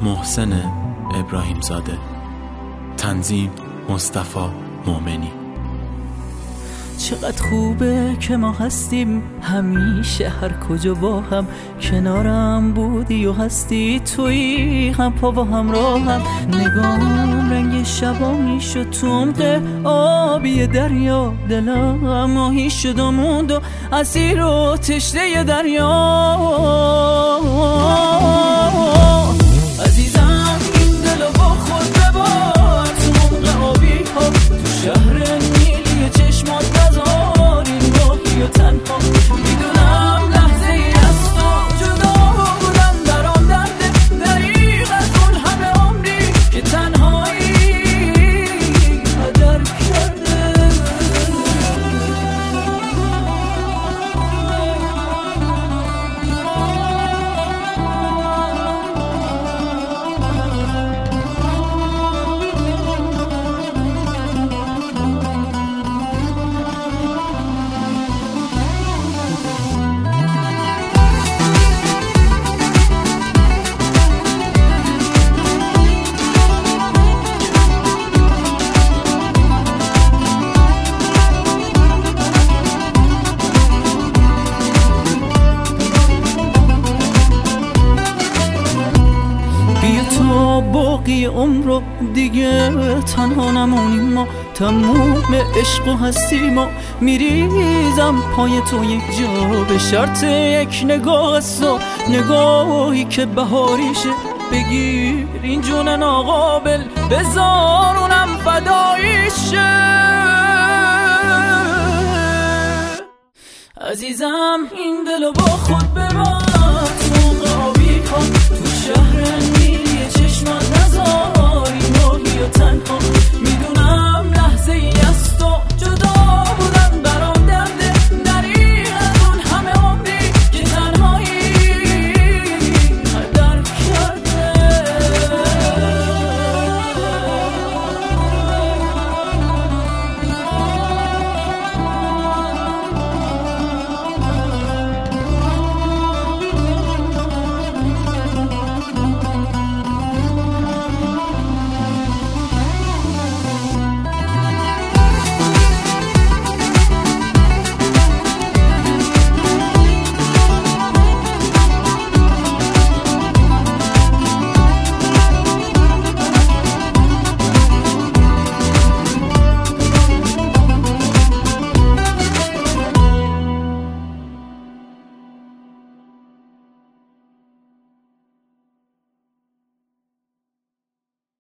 محسن ابراهیم زاده. تنظیم مصطفی مومنی. چقدر خوبه که ما هستیم همیشه هر کجا با هم، کنارم بودی و هستی توی هم پا و همراهم. نگام رنگ شبانی شد تو عمق آبی دریا، دلم ماهی شد و موند و اسیر و تشنه دریا. عزیزم این دلو با خود ببار تو عمق آبی ها، تو شهر نیلی چشمات نذار این راهی و تنها. میدونم لحظه ای از تو جدا بودم در آن درد دریغ از اون همه عمری که تنهایی قدر کرده. باقی عمر رو دیگه تنها نمونیم ما، تموم عشق و هستی ما. میریزم پای تو یک جا به شرط یک نگاه است و نگاهی که بهاریشه. بگیر این جون ناقابل بذار اونم فداییشه. عزیزم این دلو با خود ببر